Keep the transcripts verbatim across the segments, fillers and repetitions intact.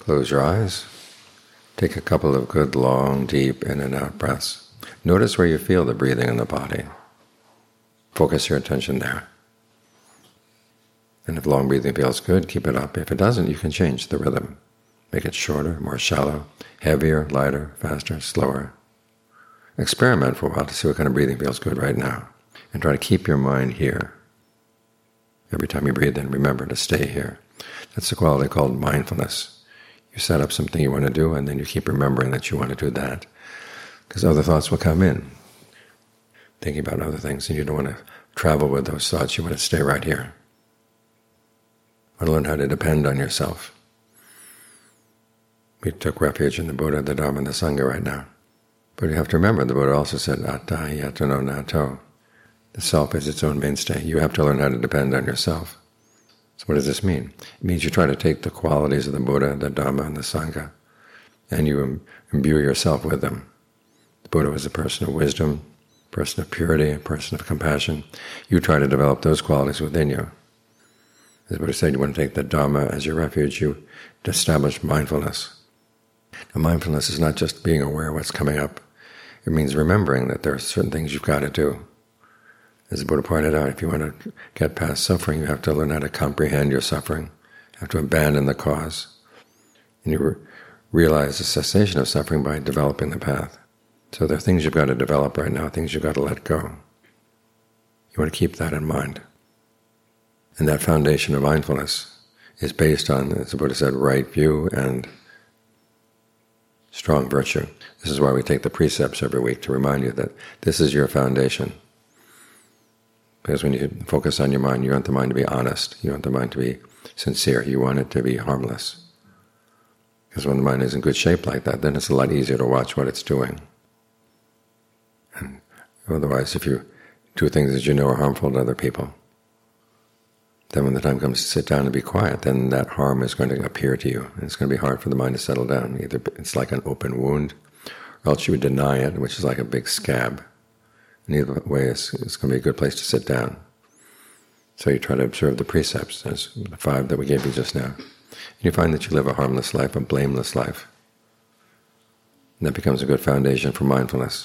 Close your eyes. Take a couple of good, long, deep in and out breaths. Notice where you feel the breathing in the body. Focus your attention there. And if long breathing feels good, keep it up. If it doesn't, you can change the rhythm. Make it shorter, more shallow, heavier, lighter, faster, slower. Experiment for a while to see what kind of breathing feels good right now. And try to keep your mind here. Every time you breathe in, remember to stay here. That's the quality called mindfulness. You set up something you want to do, and then you keep remembering that you want to do that. Because other thoughts will come in, thinking about other things, and you don't want to travel with those thoughts. You want to stay right here. You want to learn how to depend on yourself. We took refuge in the Buddha, the Dharma, and the Sangha right now. But you have to remember, the Buddha also said, atta yatano nato. The self is its own mainstay. You have to learn how to depend on yourself. So what does this mean? It means you try to take the qualities of the Buddha, the Dhamma, and the Sangha, and you imbue yourself with them. The Buddha was a person of wisdom, a person of purity, a person of compassion. You try to develop those qualities within you. As the Buddha said, you want to take the Dhamma as your refuge. You establish mindfulness. Now, mindfulness is not just being aware of what's coming up. It means remembering that there are certain things you've got to do. As the Buddha pointed out, if you want to get past suffering, you have to learn how to comprehend your suffering. You have to abandon the cause. And you re realize the cessation of suffering by developing the path. So there are things you've got to develop right now, things you've got to let go. You want to keep that in mind. And that foundation of mindfulness is based on, as the Buddha said, right view and strong virtue. This is why we take the precepts every week, to remind you that this is your foundation. Because when you focus on your mind, you want the mind to be honest. You want the mind to be sincere. You want it to be harmless. Because when the mind is in good shape like that, then it's a lot easier to watch what it's doing. And otherwise, if you do things that you know are harmful to other people, then when the time comes to sit down and be quiet, then that harm is going to appear to you. And it's going to be hard for the mind to settle down. Either it's like an open wound, or else you would deny it, which is like a big scab. And either way, it's, it's going to be a good place to sit down. So you try to observe the precepts, as the five that we gave you just now. And you find that you live a harmless life, a blameless life. And that becomes a good foundation for mindfulness.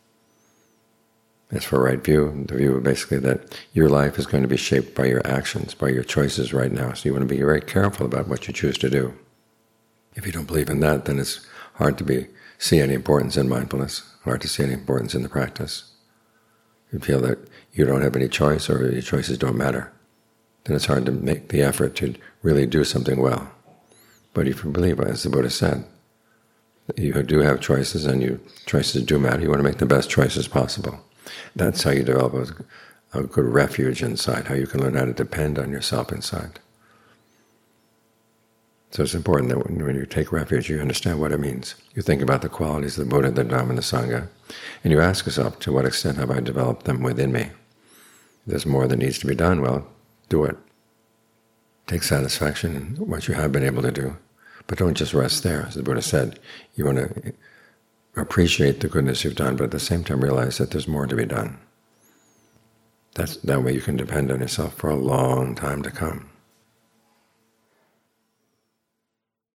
As for right view, the view basically that your life is going to be shaped by your actions, by your choices right now. So you want to be very careful about what you choose to do. If you don't believe in that, then it's hard to be see any importance in mindfulness, hard to see any importance in the practice. If you feel that you don't have any choice or your choices don't matter, then it's hard to make the effort to really do something well. But if you believe, as the Buddha said, that you do have choices and your choices do matter, you want to make the best choices possible. That's how you develop a, a good refuge inside, how you can learn how to depend on yourself inside. So it's important that when, when you take refuge, you understand what it means. You think about the qualities of the Buddha, the Dhamma, and the Sangha, and you ask yourself, to what extent have I developed them within me? If there's more that needs to be done, well, do it. Take satisfaction in what you have been able to do. But don't just rest there. As the Buddha said, you want to appreciate the goodness you've done, but at the same time realize that there's more to be done. That's, that way you can depend on yourself for a long time to come.